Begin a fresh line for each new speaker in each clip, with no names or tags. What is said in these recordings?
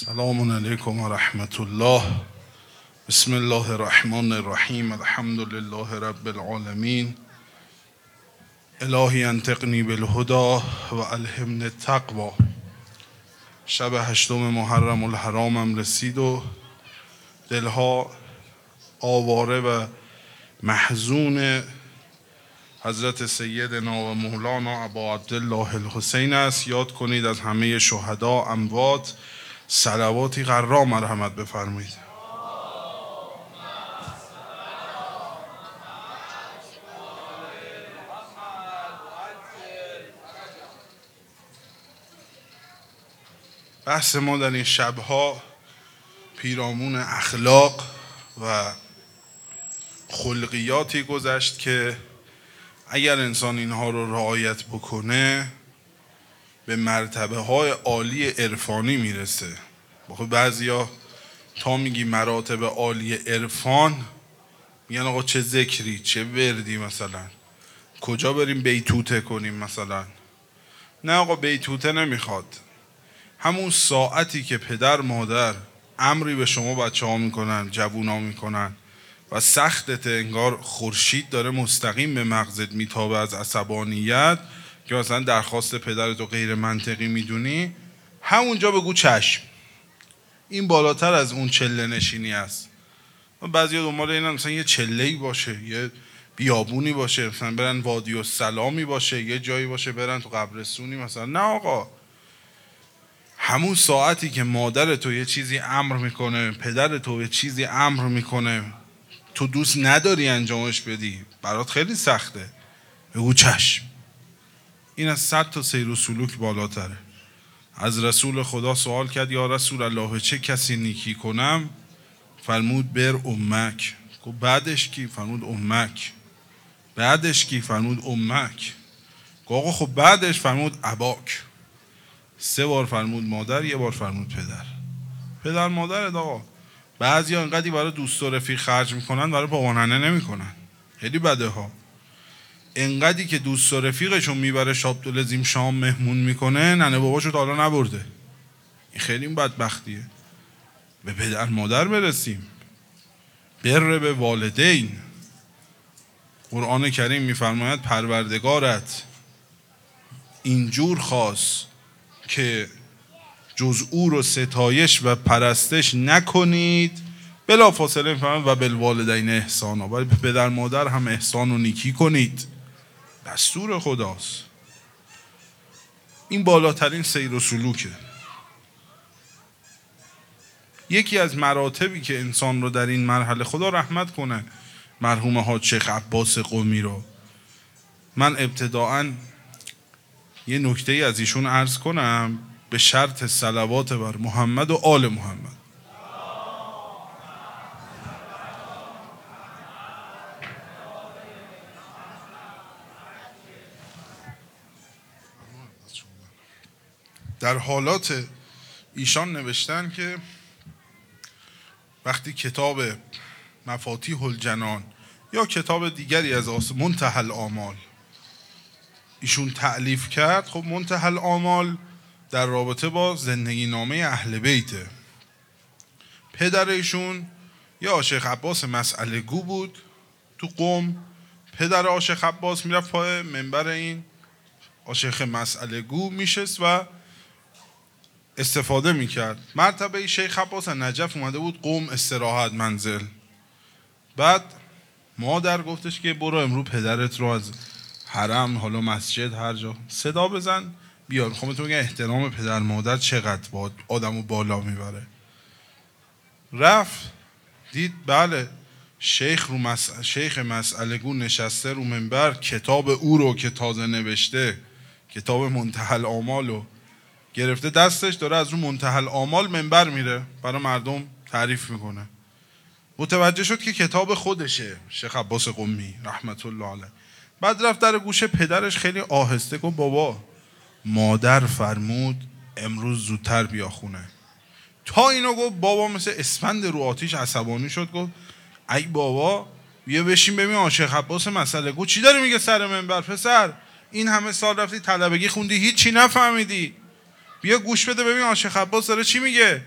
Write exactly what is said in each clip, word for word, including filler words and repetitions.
سلام علیکم و رحمت الله. بسم الله الرحمن الرحیم. الحمد لله رب العالمین. الهی انطقنی بالهدى و الهمنی التقوی. شب هشتم محرم الحرامم رسید و دلها آواره و محزون حضرت سیدنا و مولانا ابا عبدالله الحسین است. یاد کنید از همه شهدا اموات صلواتی غرا مرحمت بفرمایید. بحث ما در این شبها پیرامون اخلاق و خلقیاتی گذشت که اگر انسان اینها رو رعایت بکنه به مرتبه های عالی عرفانی میرسه. بخواه بعضیا تا میگی مراتب عالی عرفان میگن آقا چه ذکری چه وردی، مثلا کجا بریم بیتوته کنیم مثلا. نه آقا بیتوته نمیخواد. همون ساعتی که پدر مادر امری به شما بچه ها میکنن، جوون ها میکنن و سختت انگار خورشید داره مستقیم به مغزت میتابه از عصبانیت که مثلا درخواست پدرتو غیر منطقی میدونی، همونجا بگو چشم. این بالاتر از اون چله نشینی است. بعضی دنبال اینن مثلا یه چله‌ای باشه، یه بیابونی باشه، مثلا برن وادی السلامی باشه، یه جایی باشه برن تو قبرستونی مثلا. نه آقا، همون ساعتی که مادر تو یه چیزی امر میکنه، پدر تو یه چیزی امر میکنه، تو دوست نداری انجامش بدی، برات خیلی سخته، بگو چشم. این از صد تا سیر و سلوک بالاتره. از رسول خدا سوال کرد یا رسول الله چه کسی نیکی کنم؟ فرمود بر امک. گفت بعدش کی؟ فرمود امک. بعدش کی؟ فرمود امک. گفت آقا خب بعدش؟ فرمود اباک. سه بار فرمود مادر، یه بار فرمود پدر. پدر مادر آقا. بعضیا اینقدی برای دوست و رفیق خرج میکنن برای بابا ننه نمیکنن. خیلی بده ها. اینقدی که دوست و رفیقشون میبره شابدولزیم شام مهمون میکنه، ننه باباشو تا حالا نبرده. این خیلی بدبختیه. به پدر مادر برسیم. بر به والدین. قرآن کریم میفرماید پروردگارت اینجور خواست که جز او رو ستایش و پرستش نکنید، بلا فاصله میفرماید و بالوالدین احسانا، ولی به پدر مادر هم احسان و نیکی کنید. دستور خداست. این بالاترین سیر و سلوکه. یکی از مراتبی که انسان رو در این مرحله، خدا رحمت کنه مرحوم حاج شیخ عباس قمی رو، من ابتداعاً یه نکته از ایشون عرض کنم به شرط صلوات بر محمد و آل محمد. در حالات ایشان نوشتن که وقتی کتاب مفاتیح الجنان یا کتاب دیگری از منتهی الآمال ایشون تألیف کرد، خب منتهی الآمال در رابطه با زندگی نامه اهل بیته. پدر ایشون یا شیخ عباس مسئله گو بود تو قم. پدر آشیخ عباس میرفت پای منبر این آشیخ مسئله گو میشست و استفاده میکرد. مرتبه شیخ عباس نجف اومده بود قم استراحت منزل. بعد مادر گفتش که برو امرو پدرت رو از حرم، حالا مسجد، هر جا صدا بزن بیار. خب تو میگه احترام پدر مادر چقدر با آدمو بالا میبره. رفت دید بله شیخ رو مس... شیخ مسئله گو نشسته رو منبر، کتاب او رو که تازه نوشته، کتاب منتهی الآمال رو گرفته دستش، داره از رو منتهی الآمال منبر میره برای مردم تعریف میکنه. متوجه شد که کتاب خودشه، شیخ عباس قمی رحمت الله علیه. بعد رفت در گوش پدرش خیلی آهسته گفت بابا مادر فرمود امروز زودتر بیا خونه. تا اینو گفت بابا مثل اسفند رو آتیش عصبانی شد. گفت ای بابا بیا بشین ببین شیخ عباس مسئله گو چی داره میگه سر منبر. پسر این همه سال رفتی طلبگی خوندی هیچی نفهمیدی، بیا گوش بده ببین شیخ عباس داره چی میگه.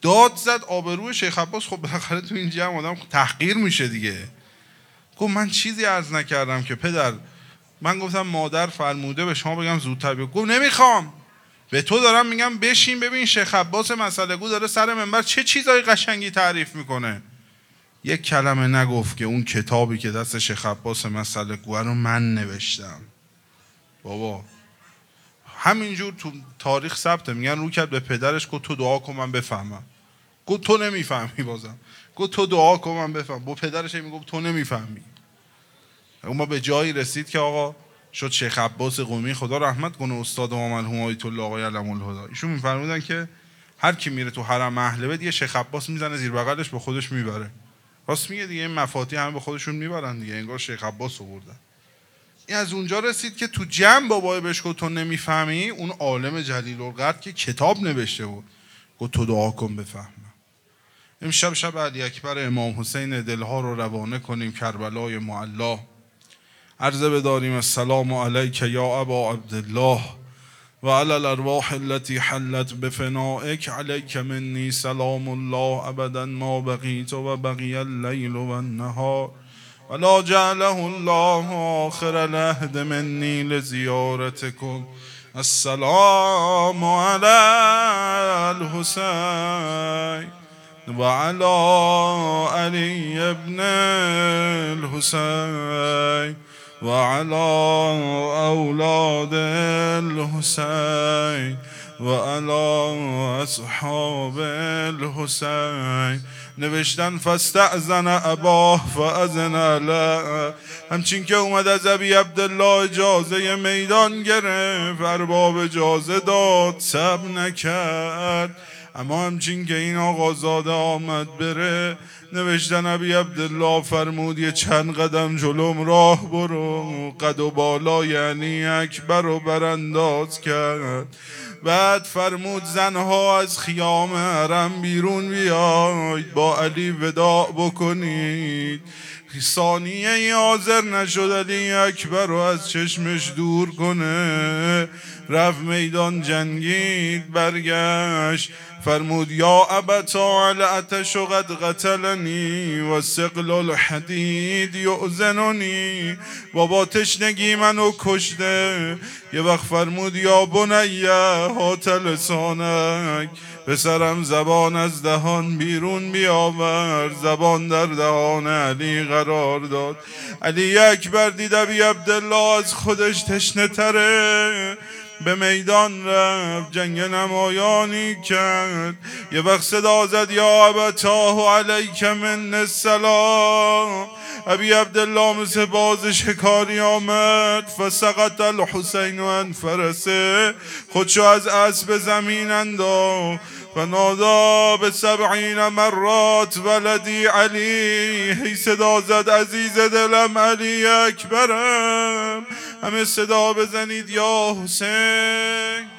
داد زد آبروی شیخ عباس. خب بالاخره تو این جمع آدم تحقیر میشه دیگه. گفت من چیزی عرض نکردم که پدر، من گفتم مادر فرموده به شما بگم زودتر بیاد. گفت نمیخوام، به تو دارم میگم بشین ببین شیخ عباس مسئله گو داره سر منبر چه چیزای قشنگی تعریف میکنه. یک کلمه نگفت که اون کتابی که دست شیخ عباس مسئله گو رو من نوشتم. بابا همینجور تو تاریخ ثبته، میگن رو کرد به پدرش گفت تو دعا کن من بفهمم. گفت تو نمیفهمی. بازم گفت تو دعا کن من بفهم. با پدرش میگفت تو نمیفهمی. اما به جایی رسید که آقا شد شیخ عباس قمی، خدا رحمت کنه استاد ما مرحوم آیت الله آقای علم الهدی. ایشون میفرمودن که هر کی میره تو حرم اهل بیت یه شیخ عباس میزنه زیر بغلش با خودش میبره. راست میگه دیگه، این مفاتیح همه به خودشون میبرن دیگه، انگار شیخ عباس آوردن. این از اونجا رسید که تو جمع بابای بهش گفت تو نمیفهمی، اون عالم جلیل القدر که کتاب نوشته بود گفت تو دعا کن بفهمم. امشب شب علی اکبر امام حسین، دلها رو روانه کنیم کربلای معلا. عرضه بداریم السلام علیک یا ابا عبدالله و علی الارواح التي حلت بفنائک، علیک منی سلام الله ابدا ما بقیت و بقی اللیل و النهار ولا جعله الله آخر العهد منی لزیارتکم. السلام علی الحسین و علی علی ابن الحسین و علی اولاد الحسین و علی اصحاب الحسین. نوشتن فاستأذن اباه فاذن له. همچین که اومد از ابی عبدالله اجازه میدان گرفت، ارباب اجازه داد صبر نکرد. اما همچین که این آقازاده آمد بره، نوشتن ابی عبدالله فرمود یه چند قدم جلوم راه برو. قد و بالا یعنی اکبر رو برانداز کرد. بعد فرمود زنها از خیام حرم بیرون بیاید، با علی وداع بکنید. ثانیه ای حاضر نشد علی اکبر رو از چشمش دور کنه. رفت میدان جنگید، برگشت فرمود یا ابتا العطش قد قتلنی و ثقل الحدید یؤذننی. بابا تشنگی منو کشته. یه وقت فرمود یا بنیه هات لسانک، پسرم زبان از دهان بیرون بیاور. زبان در دهان علی قرار داد. علی اکبر دید ابی عبدالله از خودش تشنه تره، به میدان رفت جنگ نمایانی کرد. یه وقت صدا زد یا ابتاه علیک من السلام. ابی عبدالله مثل باز شکاری آمد. فسقط الحسین عن فرسه، خودشو از اسب زمین انداخت. فنادا به سبعین مرات ولدی علی. هی صدا زد عزیز دلم علی اکبرم. همه صدا بزنید یا حسین.